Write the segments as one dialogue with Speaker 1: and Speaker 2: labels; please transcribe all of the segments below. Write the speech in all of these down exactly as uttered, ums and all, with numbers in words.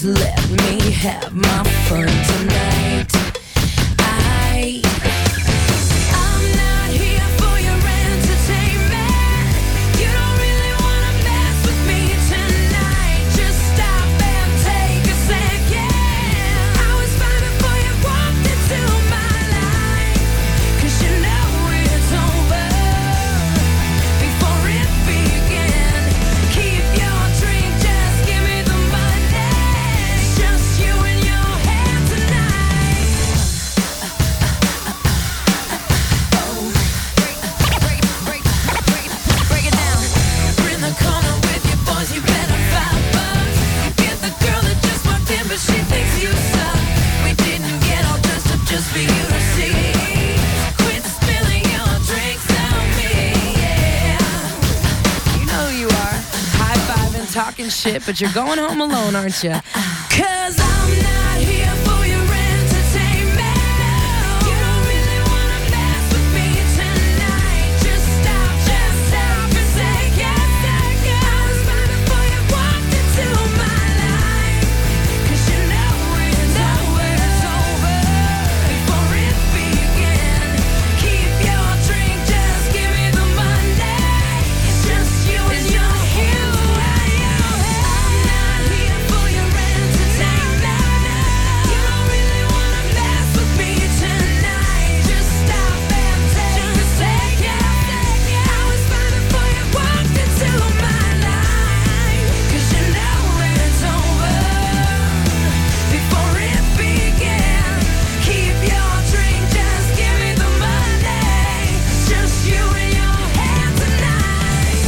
Speaker 1: let me have my fun tonight. I, I'm not here for your entertainment. You don't really wanna mess with me tonight. Just stop and take a second. I was fine before you walked into my life. 'Cause you know it's over before it began. Keep your drink, just give me the money. It's just you and your hand tonight. Oh, break, break, break, break, break it down. You're in the corner with your boys, you better five bucks. You get the girl that just walked in, but she thinks you suck. We didn't get all dressed up just for you to see. Quit spilling your drinks on me, yeah. You know who you are. High-fiving, talking shit, but you're going home alone, aren't you? 'Cause I'm not here for your entertainment. You don't really wanna mess with me tonight. Just stop, just stop and take a second. I was fine before you walked into my life. 'Cause you know it's over, it's over before it began. Keep your drink, just give me the money. It's just you and your hand. I'm not here for your entertainment. You don't really wanna mess with me tonight. Just stop and take a second. I was fine before you walked into my life. 'Cause you know it's over before it began. Keep your drink, just give me the money. It's just you and your hand tonight.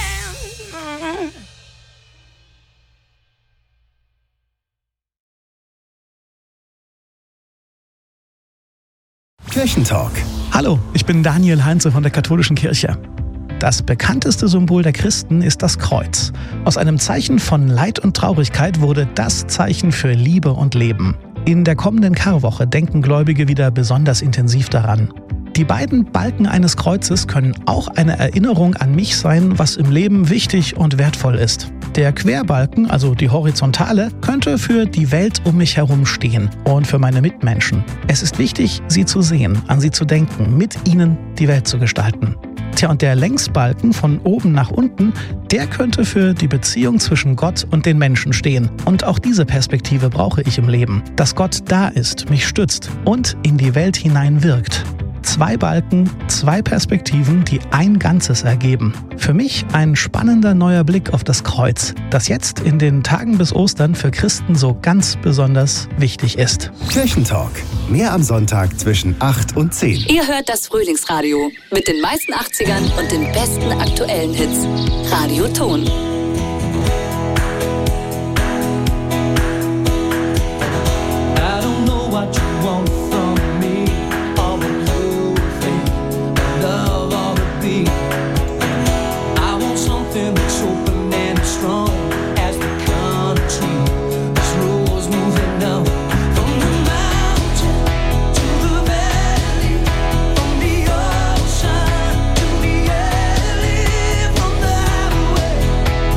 Speaker 2: Kirchentalk.
Speaker 3: Hallo, ich bin Daniel Heinze von der Katholischen Kirche. Das bekannteste Symbol der Christen ist das Kreuz. Aus einem Zeichen von Leid und Traurigkeit wurde das Zeichen für Liebe und Leben. In der kommenden Karwoche denken Gläubige wieder besonders intensiv daran. Die beiden Balken eines Kreuzes können auch eine Erinnerung an mich sein, was im Leben wichtig und wertvoll ist. Der Querbalken, also die Horizontale, könnte für die Welt um mich herum stehen und für meine Mitmenschen. Es ist wichtig, sie zu sehen, an sie zu denken, mit ihnen die Welt zu gestalten. Tja, und der Längsbalken von oben nach unten, der könnte für die Beziehung zwischen Gott und den Menschen stehen. Und auch diese Perspektive brauche ich im Leben. Dass Gott da ist, mich stützt und in die Welt hinein wirkt. Zwei Balken, zwei Perspektiven, die ein Ganzes ergeben. Für mich ein spannender neuer Blick auf das Kreuz, das jetzt in den Tagen bis Ostern für Christen so ganz besonders wichtig ist.
Speaker 2: Kirchentalk. Mehr am Sonntag zwischen acht und zehn.
Speaker 4: Ihr hört das Frühlingsradio mit den meisten achtzigern und den besten aktuellen Hits. Radio Ton.
Speaker 5: I don't know what you want from me. All the blue faith, love, all the beat. I want something that's open and strong as the country. This road's moving down from the mountain to the valley, from the ocean to the alley, from the highway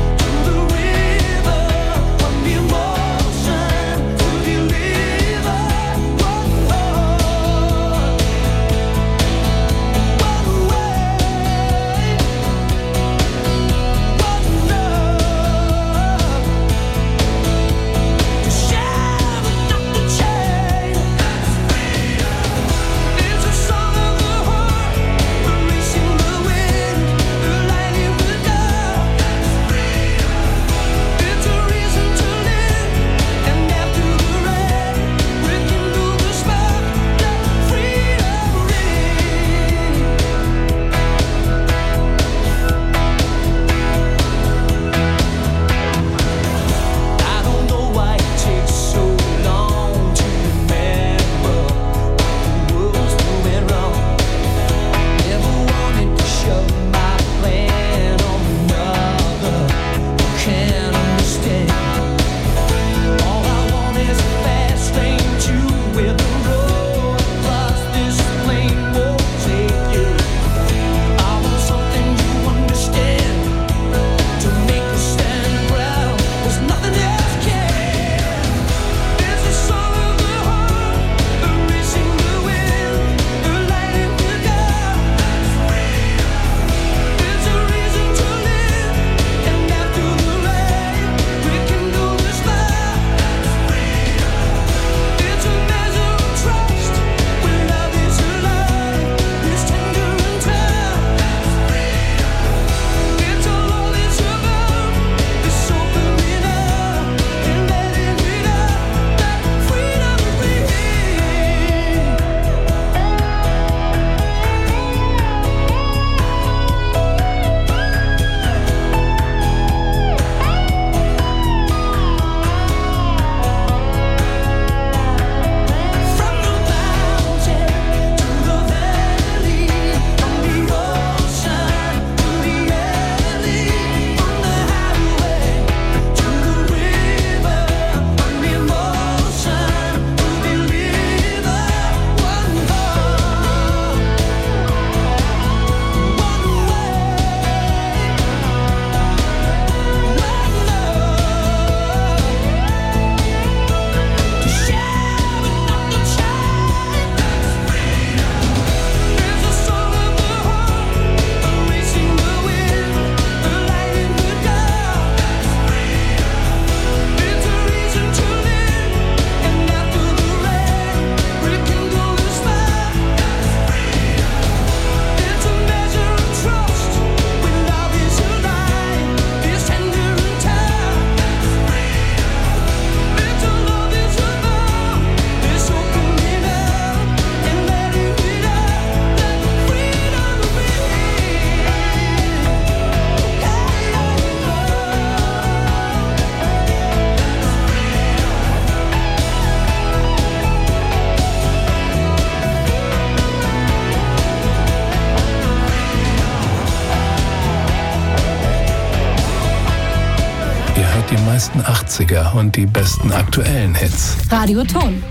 Speaker 6: meisten achtziger und die besten aktuellen Hits.
Speaker 4: Radio Ton.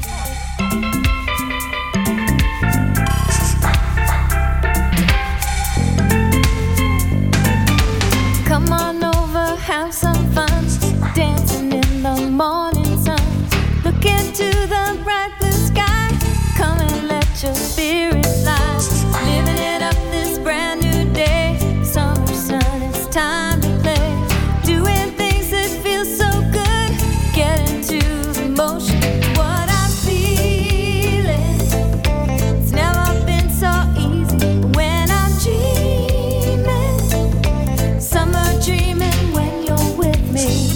Speaker 1: Come on over, have some fun, dancing in the morning sun. Look into the bright blue sky, come and let your spirit fly. Living it up this brand new day, summer sun, it's time to play. Doing things that feel so good, get into the motion. What I'm feeling, it's never been so easy. When I'm dreaming, summer dreaming when you're with me.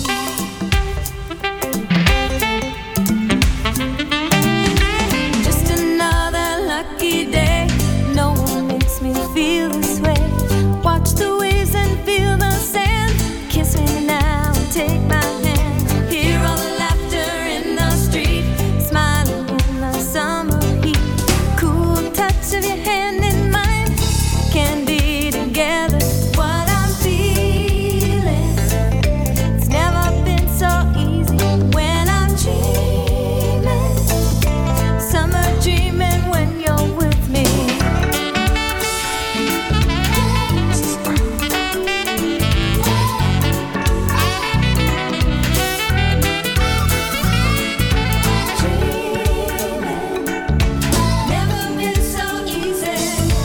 Speaker 1: Just another lucky day, no one makes me feel this way. Watch the waves and feel the sand. Kiss me now and take my hand. Hear all the laughter in the street, smiling in the summer heat. Cool touch of your hand in mine, can be together. What I'm feeling, it's never been so easy. When I'm dreaming, summer dreaming when you're with me. Never been so easy.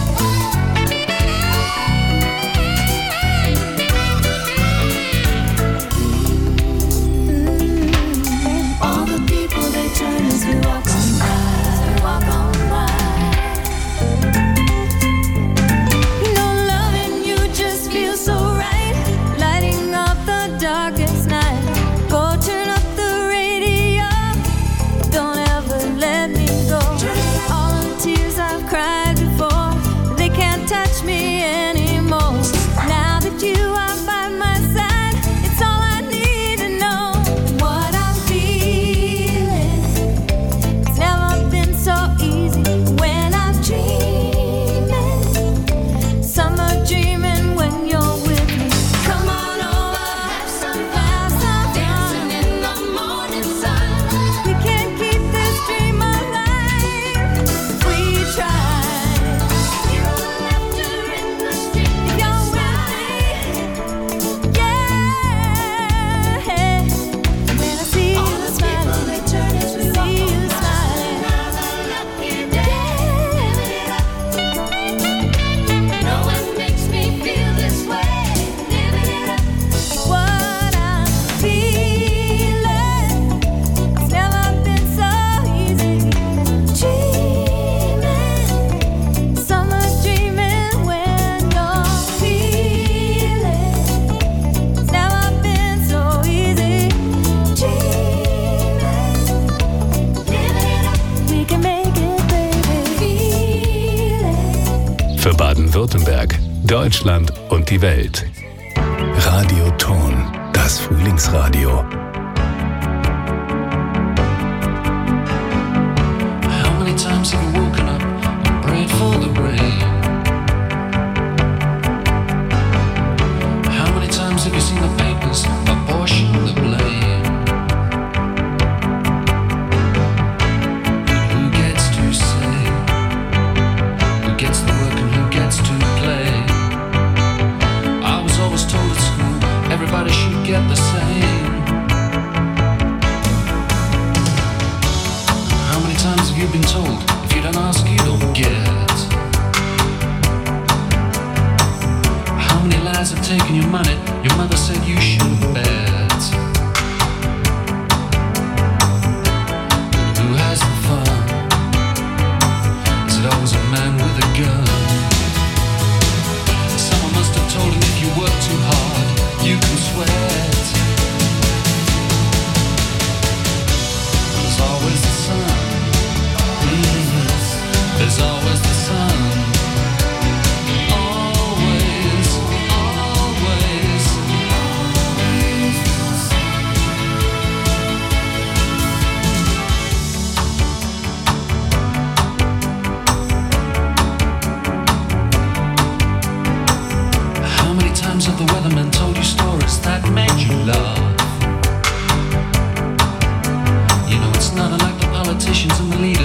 Speaker 1: All the people they turn as we walk on by, walk on by. You know, loving you just feels so right, lighting up the darkest night. Go turn up the radio, don't ever let me go. All the tears I've cried before, they can't touch me anymore. Now that you are by my side, it's all I need to know. What I'm feeling, it's never been so easy. When I'm dreaming, summer dreaming when you're with me. Come on over, have some fun, dancing in the morning sun. We can't keep this dream alive if we try. Hear all the laughter in the street, if you're with me, yeah. When I see you smiling, they turn as we see you smiling. Another lucky day, living it up. No one makes me feel this way, living it up. What I'm feeling, it's never been so easy. Dreaming, summer dreaming when you're feeling, it's never been so easy. Dreaming, living it up, we can make it, baby. Feeling.
Speaker 6: Für Baden-Württemberg, Deutschland und die Welt. Radio Ton, das Frühlingsradio.
Speaker 5: How many times have you woken up and prayed for the rain? How many times have you seen the papers apportion the blame? And who gets to say? Who gets the work and who gets to play? I was always told at school everybody should get the same.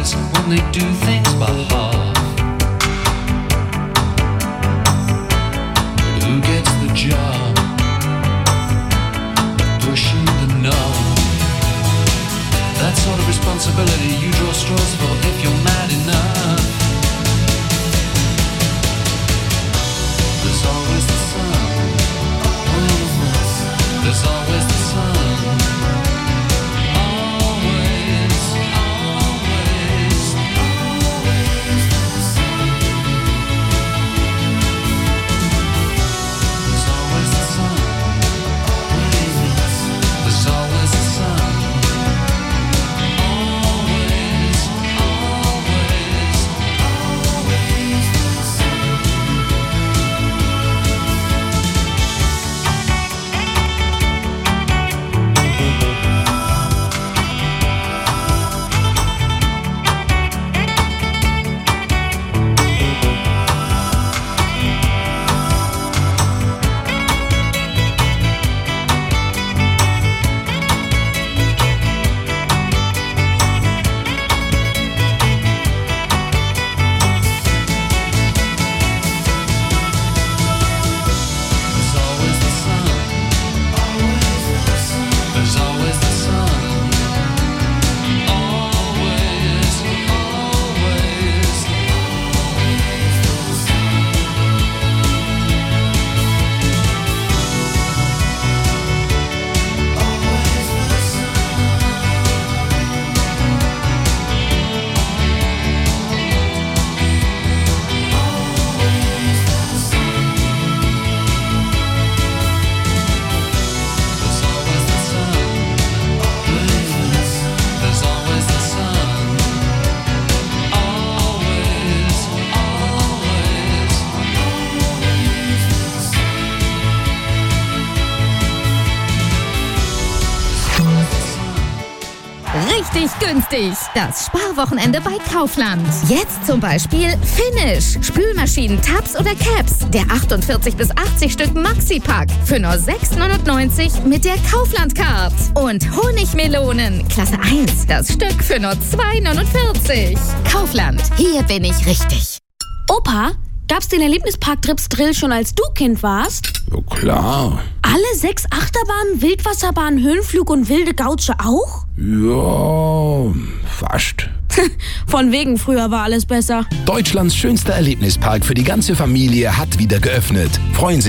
Speaker 5: boys when they do things by half. But who gets the job? Pushing the knob. That sort of responsibility you draw straws for if you're mad enough. There's always the sun. There's always the sun. Always, always, always the sun. There's always the sun. There's always the sun. Always, always, always the sun. There's always the sun. There's always the sun. Always, always, always the sun. Always the There's always the sun. There's always the sun. Always, always, always the
Speaker 7: Richtig günstig. Das Sparwochenende bei Kaufland. Jetzt zum Beispiel Finish. Spülmaschinen, Tabs oder Caps. Der achtundvierzig bis achtzig Stück Maxi-Pack. Für nur sechs neunundneunzig mit der Kaufland-Card. Und Honigmelonen. Klasse eins. Das Stück für nur zwei neunundvierzig. Kaufland. Hier bin ich richtig.
Speaker 8: Opa, gab's den Erlebnispark-Trips Drill schon als du Kind warst?
Speaker 9: Ja, klar.
Speaker 8: Alle sechs Achterbahnen, Wildwasserbahn, Höhenflug und wilde Gautsche auch?
Speaker 9: Ja, fast.
Speaker 8: Von wegen, früher war alles besser.
Speaker 10: Deutschlands schönster Erlebnispark für die ganze Familie hat wieder geöffnet. Freuen Sie